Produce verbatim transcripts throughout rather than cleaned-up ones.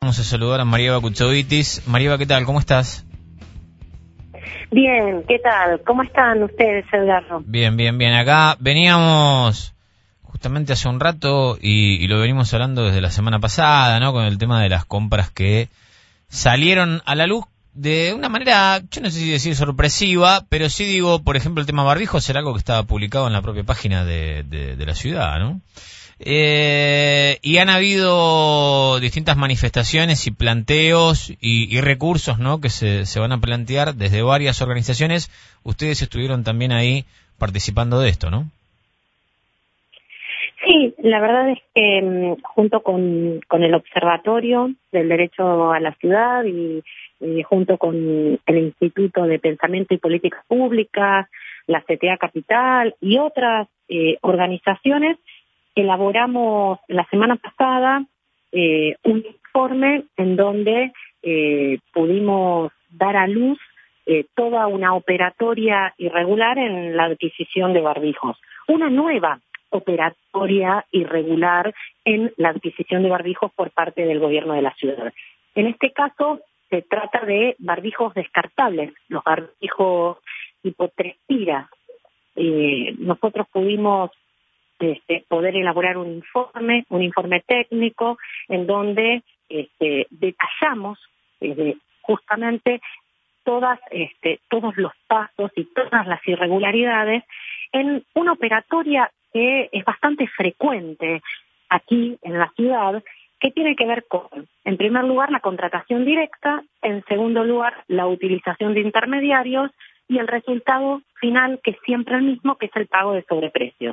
Vamos a saludar a Marieva Kuchovitis. Marieva, ¿qué tal? ¿Cómo estás? Bien, ¿qué tal? ¿Cómo están ustedes, Edgardo? Bien, bien, bien. Acá veníamos justamente hace un rato y, y lo venimos hablando desde la semana pasada, ¿no? Con el tema de las compras que salieron a la luz de una manera, yo no sé si decir sorpresiva, pero sí digo, por ejemplo, el tema barbijos era algo que estaba publicado en la propia página de, de, de la ciudad, ¿no? Eh, y han habido distintas manifestaciones y planteos y, y recursos, ¿no? Que se, se van a plantear desde varias organizaciones. Ustedes estuvieron también ahí participando de esto, ¿no? Sí, la verdad es que junto con, con el Observatorio del Derecho a la Ciudad y, y junto con el Instituto de Pensamiento y Políticas Públicas, la C T A Capital y otras eh, organizaciones, elaboramos la semana pasada eh, un informe en donde eh, pudimos dar a luz eh, toda una operatoria irregular en la adquisición de barbijos. Una nueva operatoria irregular en la adquisición de barbijos por parte del gobierno de la ciudad. En este caso se trata de barbijos descartables, los barbijos tipo tres tiras. Eh, nosotros pudimos Este, poder elaborar un informe, un informe técnico, en donde este, detallamos eh, justamente todas, este, todos los pasos y todas las irregularidades en una operatoria que es bastante frecuente aquí en la ciudad, que tiene que ver con, en primer lugar, la contratación directa, en segundo lugar, la utilización de intermediarios y el resultado final, que es siempre el mismo, que es el pago de sobreprecios.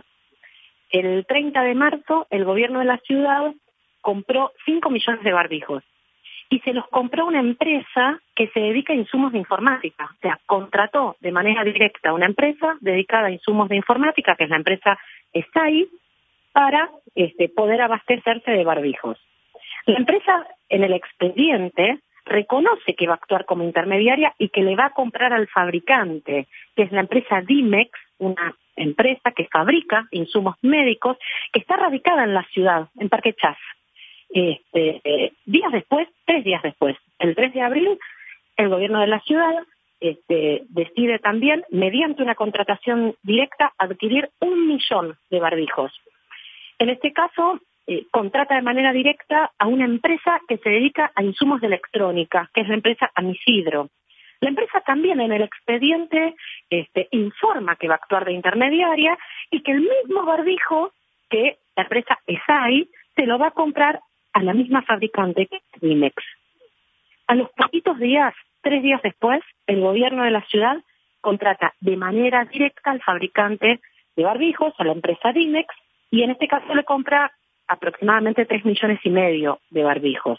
El treinta de marzo, el gobierno de la ciudad compró cinco millones de barbijos y se los compró una empresa que se dedica a insumos de informática. O sea, contrató de manera directa a una empresa dedicada a insumos de informática, que es la empresa E S A I, para este, poder abastecerse de barbijos. La empresa, en el expediente, reconoce que va a actuar como intermediaria y que le va a comprar al fabricante, que es la empresa Dimex, una empresa que fabrica insumos médicos, que está radicada en la ciudad, en Parque Chas. Este, eh, días después, tres días después, el tres de abril, el gobierno de la ciudad este, decide también, mediante una contratación directa, adquirir un millón de barbijos. En este caso, eh, contrata de manera directa a una empresa que se dedica a insumos de electrónica, que es la empresa Amisidro. La empresa también en el expediente este, informa que va a actuar de intermediaria y que el mismo barbijo que la empresa E S A I se lo va a comprar a la misma fabricante que es Dimex. A los poquitos días, tres días después, el gobierno de la ciudad contrata de manera directa al fabricante de barbijos, a la empresa Dimex, y en este caso le compra aproximadamente tres millones y medio de barbijos.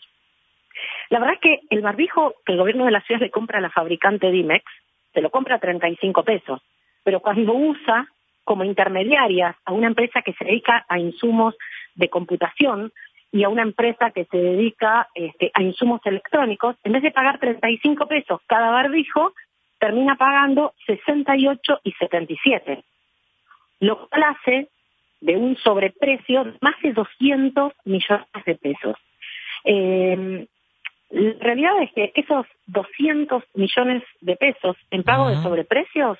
La verdad es que el barbijo que el gobierno de la ciudad le compra a la fabricante Dimex, se lo compra a treinta y cinco pesos, pero cuando usa como intermediarias a una empresa que se dedica a insumos de computación y a una empresa que se dedica este, a insumos electrónicos, en vez de pagar treinta y cinco pesos cada barbijo, termina pagando sesenta y ocho y setenta y siete, lo cual hace de un sobreprecio de más de doscientos millones de pesos. Eh, La realidad es que esos doscientos millones de pesos en pago uh-huh. de sobreprecios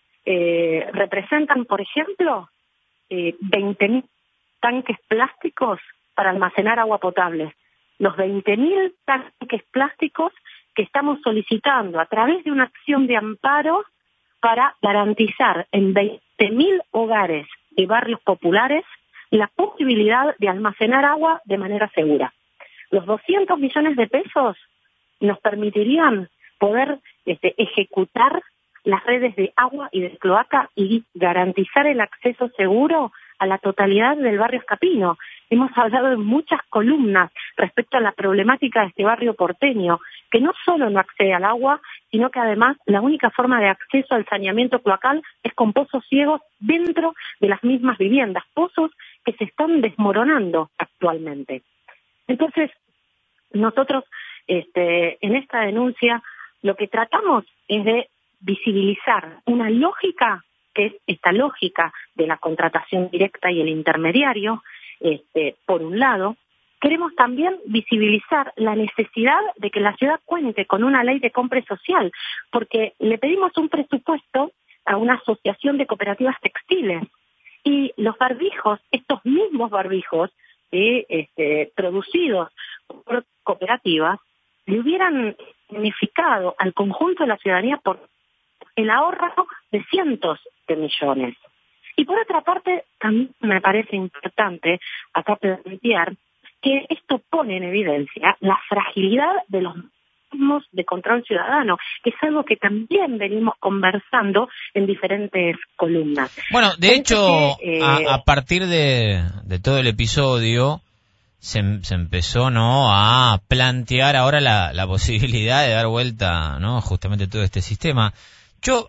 eh, representan, por ejemplo, eh, veinte mil tanques plásticos para almacenar agua potable. Los veinte mil tanques plásticos que estamos solicitando a través de una acción de amparo para garantizar en veinte mil hogares de barrios populares la posibilidad de almacenar agua de manera segura. Los doscientos millones de pesos nos permitirían poder este, ejecutar las redes de agua y de cloaca y garantizar el acceso seguro a la totalidad del barrio Escapino. Hemos hablado en muchas columnas respecto a la problemática de este barrio porteño, que no solo no accede al agua, sino que además la única forma de acceso al saneamiento cloacal es con pozos ciegos dentro de las mismas viviendas, pozos que se están desmoronando actualmente. Entonces, nosotros este, en esta denuncia lo que tratamos es de visibilizar una lógica, que es esta lógica de la contratación directa y el intermediario, este, por un lado, queremos también visibilizar la necesidad de que la ciudad cuente con una ley de compra social, porque le pedimos un presupuesto a una asociación de cooperativas textiles y los barbijos, estos mismos barbijos eh, este, producidos por cooperativas, le hubieran significado al conjunto de la ciudadanía por el ahorro de cientos de millones. Y por otra parte, también me parece importante acá plantear que esto pone en evidencia la fragilidad de los mecanismos de control ciudadano, que es algo que también venimos conversando en diferentes columnas. Bueno, de Parece hecho, que, eh... a, a partir de, de todo el episodio, se, se empezó, ¿no?, a plantear ahora la, la posibilidad de dar vuelta, ¿no?, justamente todo este sistema. Yo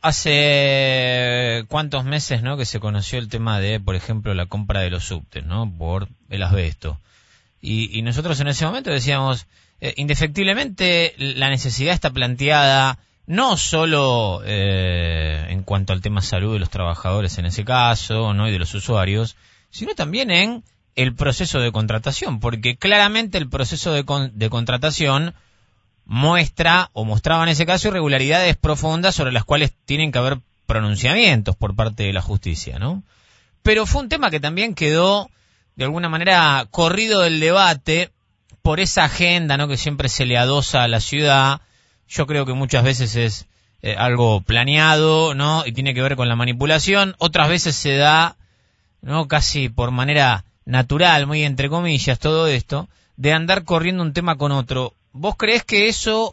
hace cuántos meses, ¿no?, que se conoció el tema de, por ejemplo, la compra de los subtes, ¿no?, por el asbesto. Y, y nosotros en ese momento decíamos, eh, indefectiblemente la necesidad está planteada no solo eh, en cuanto al tema salud de los trabajadores en ese caso, ¿no?, y de los usuarios, sino también en el proceso de contratación, porque claramente el proceso de, con, de contratación muestra, o mostraba en ese caso, irregularidades profundas sobre las cuales tienen que haber pronunciamientos por parte de la justicia, ¿no? Pero fue un tema que también quedó, de alguna manera, corrido del debate por esa agenda, ¿no?, que siempre se le adosa a la ciudad. Yo creo que muchas veces es eh, algo planeado, ¿no?, y tiene que ver con la manipulación. Otras veces se da, ¿no?, casi por manera natural, muy entre comillas, todo esto, de andar corriendo un tema con otro. ¿Vos creés que eso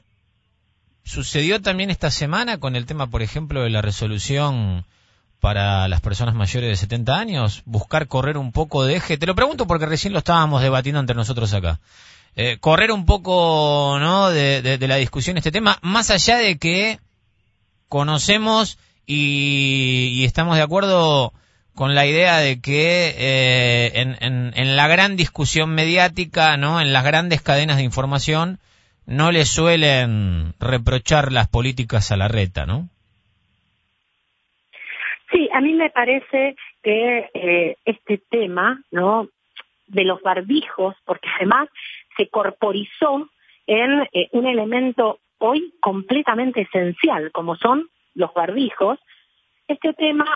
sucedió también esta semana con el tema, por ejemplo, de la resolución para las personas mayores de setenta años? Buscar correr un poco de eje. Te lo pregunto porque recién lo estábamos debatiendo entre nosotros acá. Eh, correr un poco, ¿no?, de, de, de la discusión este tema, más allá de que conocemos y, y estamos de acuerdo con la idea de que eh, en, en, en la gran discusión mediática, ¿no?, en las grandes cadenas de información, no le suelen reprochar las políticas a la reta, ¿no? Sí, a mí me parece que eh, este tema, ¿no?, de los barbijos, porque además se corporizó en eh, un elemento hoy completamente esencial, como son los barbijos, este tema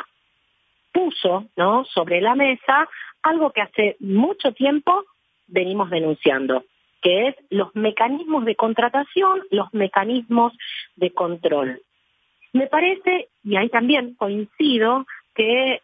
puso, ¿no?, sobre la mesa algo que hace mucho tiempo venimos denunciando, que es los mecanismos de contratación, los mecanismos de control. Me parece, y ahí también coincido, que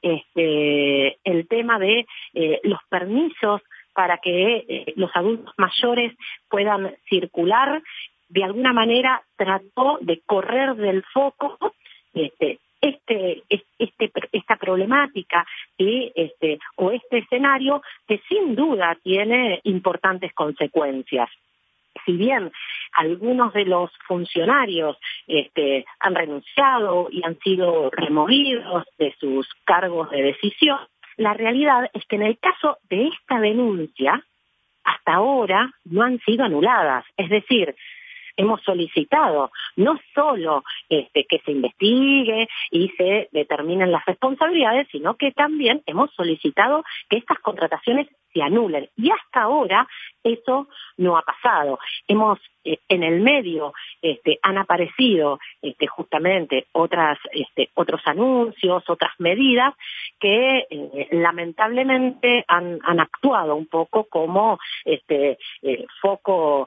este, el tema de eh, los permisos para que eh, los adultos mayores puedan circular, de alguna manera trató de correr del foco este, este, este, esta problemática y este, o este escenario que sin duda tiene importantes consecuencias. Si bien algunos de los funcionarios este, han renunciado y han sido removidos de sus cargos de decisión, la realidad es que en el caso de esta denuncia, hasta ahora no han sido anuladas. Es decir, hemos solicitado no solo este, que se investigue y se determinen las responsabilidades, sino que también hemos solicitado que estas contrataciones se anulen. Y hasta ahora eso no ha pasado. Hemos eh, en el medio este, han aparecido este, justamente otras este, otros anuncios, otras medidas que eh, lamentablemente han, han actuado un poco como este eh, foco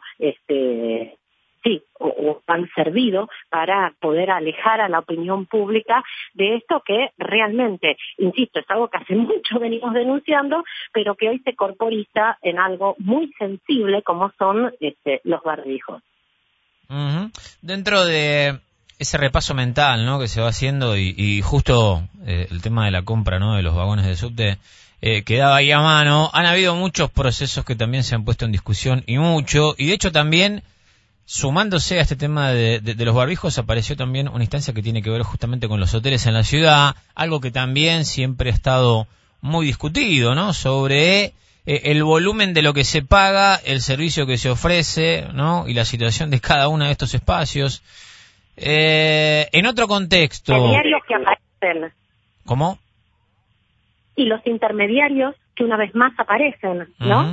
este sí, o, o han servido para poder alejar a la opinión pública de esto que realmente, insisto, es algo que hace mucho venimos denunciando, pero que hoy se corporiza en algo muy sensible como son este, los barbijos. Uh-huh. Dentro de ese repaso mental, ¿no?, que se va haciendo y, y justo eh, el tema de la compra, ¿no?, de los vagones de subte eh, quedaba ahí a mano, han habido muchos procesos que también se han puesto en discusión y mucho, y de hecho también sumándose a este tema de, de, de los barbijos, apareció también una instancia que tiene que ver justamente con los hoteles en la ciudad, algo que también siempre ha estado muy discutido, ¿no?, sobre eh, el volumen de lo que se paga, el servicio que se ofrece, ¿no?, y la situación de cada uno de estos espacios. Eh, en otro contexto... Intermediarios que aparecen. ¿Cómo? Y los intermediarios que una vez más aparecen, ¿no? Uh-huh.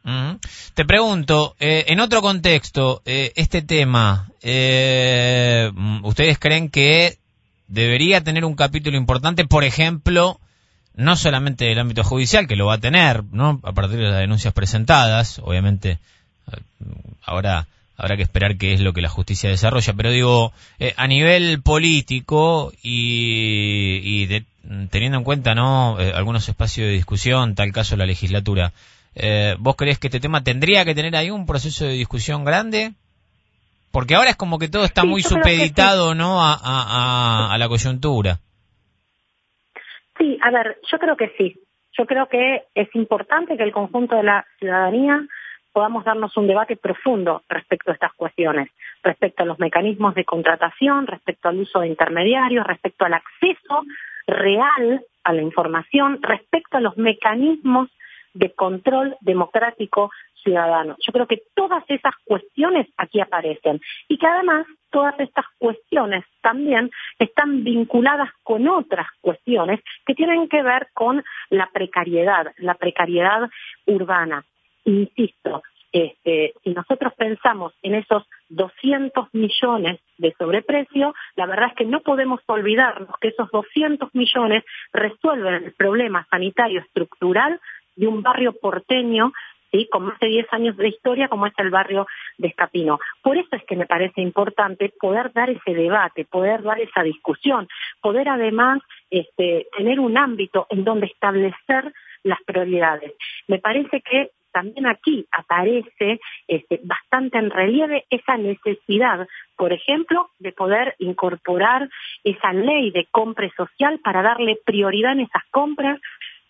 Uh-huh. Te pregunto, eh, en otro contexto, eh, este tema, eh, ¿ustedes creen que debería tener un capítulo importante, por ejemplo, no solamente del ámbito judicial, que lo va a tener, ¿no?, a partir de las denuncias presentadas? Obviamente, ahora habrá que esperar qué es lo que la justicia desarrolla, pero digo, eh, a nivel político y, y de, teniendo en cuenta, ¿no?, eh, algunos espacios de discusión, tal caso la legislatura, eh, ¿vos creés que este tema tendría que tener ahí un proceso de discusión grande? Porque ahora es como que todo está Sí, muy yo creo supeditado, que sí. ¿no?, a, a, a, a la coyuntura. Sí, a ver, yo creo que sí. Yo creo que es importante que el conjunto de la ciudadanía podamos darnos un debate profundo respecto a estas cuestiones, respecto a los mecanismos de contratación, respecto al uso de intermediarios, respecto al acceso real a la información, respecto a los mecanismos de control democrático ciudadano. Yo creo que todas esas cuestiones aquí aparecen y que además todas estas cuestiones también están vinculadas con otras cuestiones que tienen que ver con la precariedad, la precariedad urbana. Insisto, este, si nosotros pensamos en esos doscientos millones de sobreprecio, la verdad es que no podemos olvidarnos que esos doscientos millones resuelven el problema sanitario estructural de un barrio porteño, ¿sí?, con más de diez años de historia, como es el barrio de Escapino. Por eso es que me parece importante poder dar ese debate, poder dar esa discusión, poder además este, tener un ámbito en donde establecer las prioridades. Me parece que también aquí aparece este, bastante en relieve esa necesidad, por ejemplo, de poder incorporar esa ley de compra social para darle prioridad en esas compras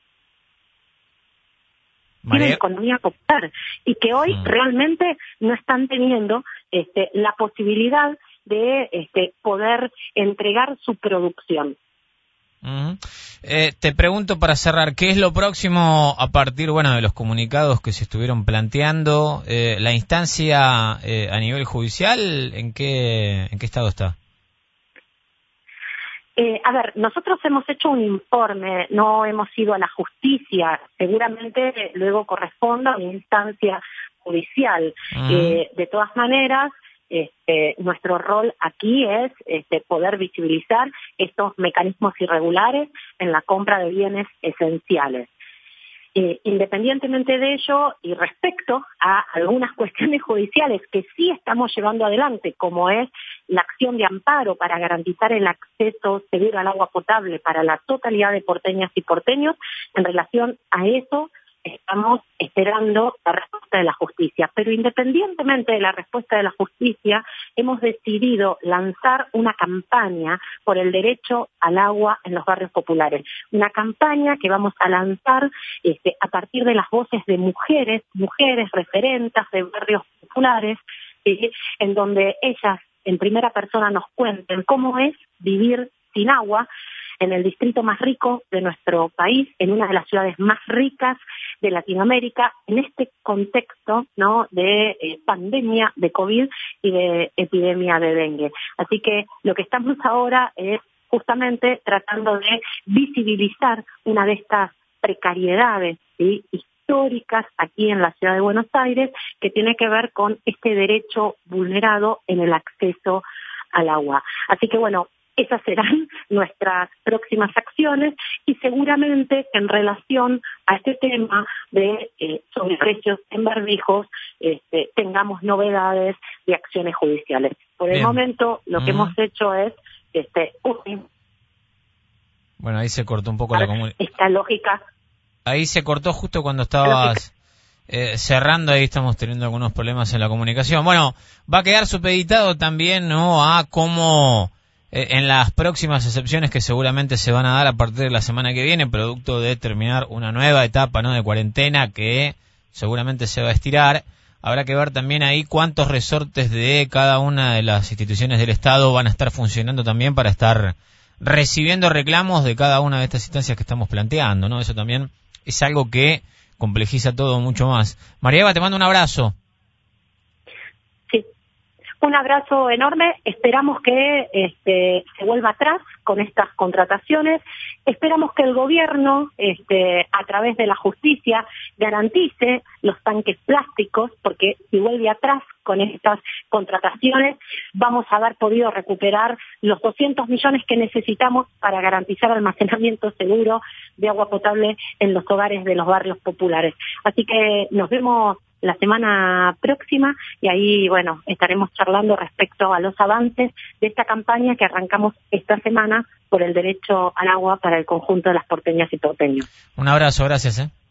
tienen economía popular y que hoy mm. realmente no están teniendo este, la posibilidad de este, poder entregar su producción. Uh-huh. Eh, te pregunto para cerrar, ¿qué es lo próximo a partir, bueno, de los comunicados que se estuvieron planteando? Eh, ¿La instancia eh, a nivel judicial en qué, en qué estado está? Eh, a ver, nosotros hemos hecho un informe, no hemos ido a la justicia, seguramente luego corresponda a una instancia judicial. Uh-huh. Eh, de todas maneras, este, nuestro rol aquí es este, poder visibilizar estos mecanismos irregulares en la compra de bienes esenciales. Eh, independientemente de ello y respecto a algunas cuestiones judiciales que sí estamos llevando adelante, como es la acción de amparo para garantizar el acceso seguro al agua potable para la totalidad de porteñas y porteños, en relación a eso estamos esperando la respuesta de la justicia. Pero independientemente de la respuesta de la justicia, hemos decidido lanzar una campaña por el derecho al agua en los barrios populares. Una campaña que vamos a lanzar este, a partir de las voces de mujeres, mujeres referentas de barrios populares, ¿sí?, en donde ellas en primera persona nos cuenten cómo es vivir sin agua en el distrito más rico de nuestro país, en una de las ciudades más ricas de Latinoamérica, en este contexto, ¿no?, de eh, pandemia de COVID y de epidemia de dengue. Así que lo que estamos ahora es justamente tratando de visibilizar una de estas precariedades, ¿sí?, históricas aquí en la ciudad de Buenos Aires, que tiene que ver con este derecho vulnerado en el acceso al agua. Así que bueno, esas serán nuestras próximas acciones y seguramente en relación a este tema de eh, sobreprecios en barbijos este, tengamos novedades de acciones judiciales. Por el Bien. momento lo mm. que hemos hecho es este, uy, bueno, ahí se cortó un poco la comunicación. Esta lógica. Ahí se cortó justo cuando estabas eh, cerrando, ahí estamos teniendo algunos problemas en la comunicación. Bueno, va a quedar supeditado también, ¿no?, a cómo en las próximas excepciones que seguramente se van a dar a partir de la semana que viene, producto de terminar una nueva etapa, ¿no?, de cuarentena que seguramente se va a estirar. Habrá que ver también ahí cuántos resortes de cada una de las instituciones del Estado van a estar funcionando también para estar recibiendo reclamos de cada una de estas instancias que estamos planteando, ¿no? Eso también es algo que complejiza todo mucho más. María Eva, te mando un abrazo. Un abrazo enorme, esperamos que este, se vuelva atrás con estas contrataciones. esperamos que el gobierno, este, a través de la justicia, garantice los tanques plásticos, porque si vuelve atrás con estas contrataciones, vamos a haber podido recuperar los doscientos millones que necesitamos para garantizar almacenamiento seguro de agua potable en los hogares de los barrios populares. Así que nos vemos la semana próxima y ahí, bueno, estaremos charlando respecto a los avances de esta campaña que arrancamos esta semana por el derecho al agua para el conjunto de las porteñas y porteños. Un abrazo, gracias, ¿eh?